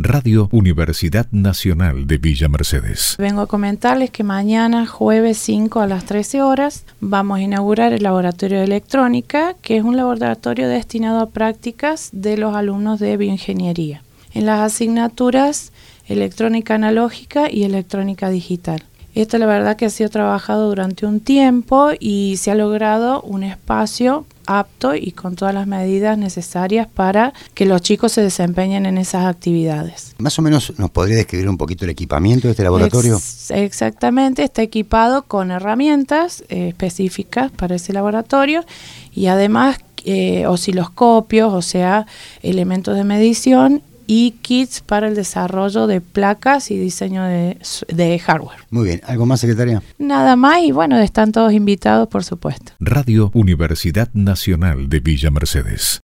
Radio Universidad Nacional de Villa Mercedes. Vengo a comentarles que mañana, jueves 5 a las 13 horas, vamos a inaugurar el laboratorio de electrónica, que es un laboratorio destinado a prácticas de los alumnos de bioingeniería, en las asignaturas electrónica analógica y electrónica digital. Esto la verdad que ha sido trabajado durante un tiempo y se ha logrado un espacio apto y con todas las medidas necesarias para que los chicos se desempeñen en esas actividades. Más o menos, ¿nos podría describir un poquito el equipamiento de este laboratorio? Exactamente, está equipado con herramientas específicas para ese laboratorio y además osciloscopios, o sea, elementos de medición y kits para el desarrollo de placas y diseño de hardware. Muy bien, ¿algo más, secretaria? Nada más y bueno, están todos invitados, por supuesto. Radio Universidad Nacional de Villa Mercedes.